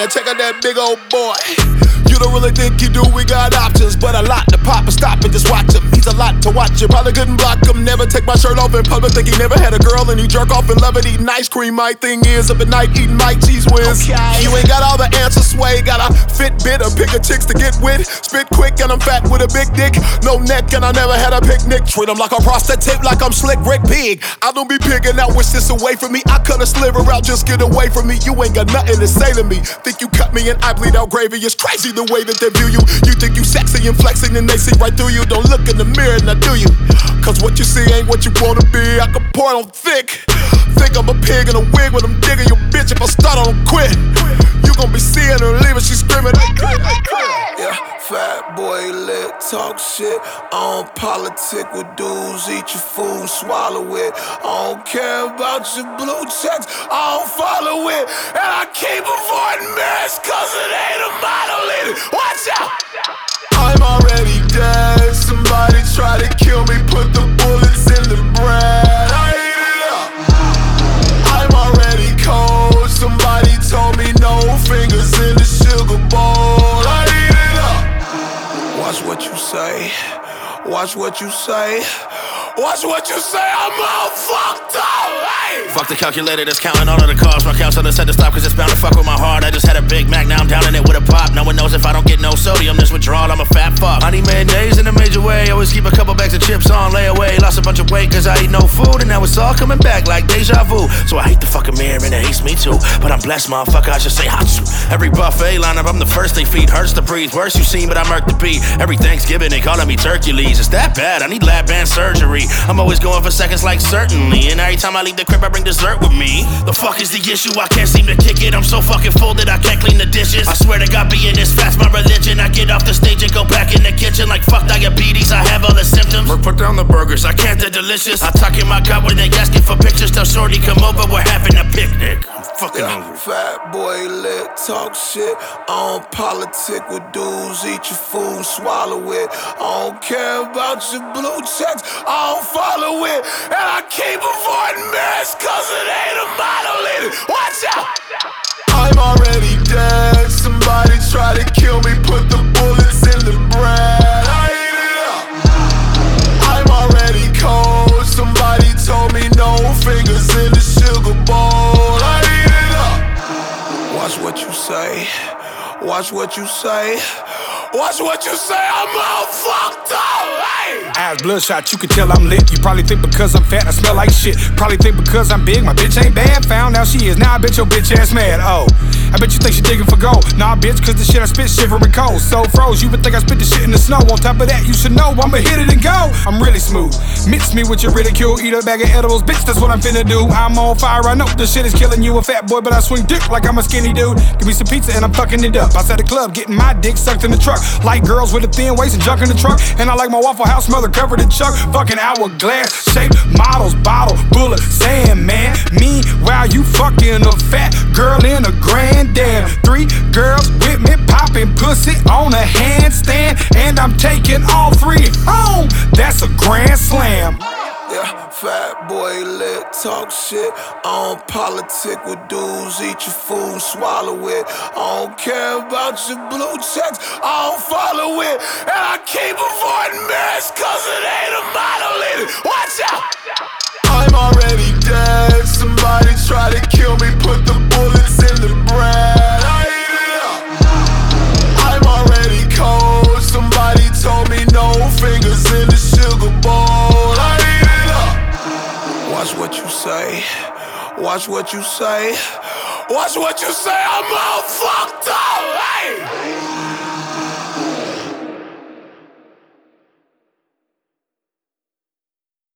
Now check out that big old boy. You don't really think you do, we got options, but a lot to pop and stop and just watch him. He's a lot to watch, you probably couldn't block him. Never take my shirt off in public, think he never had a girl and he jerk off and love it, eating ice cream. My thing is, up at night eating my cheese whiz. Okay. You ain't got all the answers, sway. Got a Fitbit or pick a chicks to get with. Spit quick and I'm fat with a big dick. No neck and I never had a picnic. Treat him like a prostitute, like I'm Slick Rick Pig. I don't be pigging out, wish this away from me. I cut a sliver out, just get away from me. You ain't got nothing to say to me. Think you cut me and I bleed out gravy. It's crazy the way that they view you. You think you sexy and flexing and they see right through you. Don't look in the mirror, now do you? Cause what you see ain't what you wanna be. I can pour on thick. Think I'm a pig in a wig when I'm digging your bitch. If I start, I don't quit. You gon' be seeing her leaving, she screaming. Yeah, fat boy lit, talk shit. I don't politic with dudes, eat your food, swallow it. I don't care about your blue checks, I don't follow it. And I keep avoiding mirrors cause it ain't a model in it. Watch out! I'm already dead. Somebody try to kill me, put the bullets in the bread. I eat it up. I'm already cold. Somebody told me no fingers in the sugar bowl. I eat it up. Watch what you say. Watch what you say. Watch what you say, I'm all fucked up, hey! Fuck the calculator that's counting all of the cars. My counselor said to stop cause it's bound to fuck with my heart. I just had a Big Mac, now I'm downing it with a pop. No one knows if I don't get no sodium, this withdrawal, I'm a fat fuck. I need mayonnaise in a major way, always keep a couple bags of chips on layaway. Lost a bunch of weight cause I eat no food and now it's all coming back like deja vu. So I hate the fucking mirror and it hates me too. But I'm blessed, motherfucker, I should say hot. Every buffet lineup, I'm the first they feed. Hurts to breathe, worse you seen, but I murk the beat. Every Thanksgiving they calling me Turkules. It's that bad, I need lab band surgery. I'm always going for seconds like certainly. And every time I leave the crib I bring dessert with me. The fuck is the issue? I can't seem to kick it. I'm so fucking full that I can't clean the dishes. I swear to God being this fast my religion. I get off the stage and go back in the kitchen like fuck diabetes, I have all the symptoms. Put down the burgers, I can't, they're delicious. I tuck in my gut when they asking for pictures. Tell shorty come over, we're having a picnic. I'm fucking hungry. Fat boy lit, talk shit. I don't politic with dudes, eat your food, swallow it. I don't care about your blue checks, I don't follow it. And I keep avoiding mirrors cause it ain't a model in it. Watch out! I'm already dead. Somebody try to kill me, put the bullets in the bread. I eat it up. I'm already cold. Somebody told me no fingers in the sugar bowl. I eat it up. Watch what you say. Watch what you say. Watch what you say, I'm all fucked up, hey! Eyes bloodshot, you can tell I'm lit. You probably think because I'm fat, I smell like shit. Probably think because I'm big, my bitch ain't bad. Found out she is, now I bet your bitch ass mad. Oh, I bet you think she digging for gold. Nah, bitch, cause the shit I spit shivering cold. So froze, you would think I spit the shit in the snow. On top of that, you should know I'ma hit it and go. I'm really smooth. Mix me with your ridicule, eat a bag of edibles. Bitch, that's what I'm finna do. I'm on fire, I know the shit is killing you. A fat boy, but I swing dick like I'm a skinny dude. Give me some pizza and I'm fucking it up. Outside the club, getting my dick sucked in the truck. Like girls with a thin waist and junk in the trunk. And I like my Waffle House smother covered in chuck. Fucking hourglass, shape, models, bottle, bullet, sand, man. Meanwhile, you fucking a fat girl in a granddad. 3 girls with me popping pussy on a handstand. And I'm taking all 3 home. That's a grand slam. Yeah, fat boy lit, talk shit. I don't politic with dudes, eat your food, swallow it. I don't care about your blue checks, I don't follow it. And I keep avoiding mirrors cause it ain't a model in it. Watch out! I'm already dead. Somebody try to kill me, put the bullets in the bread. I eat it up. I'm already cold. Somebody told me no fingers in the sugar bowl. I eat it up. Watch what you say. Watch what you say. Watch what you say. I'm all fucked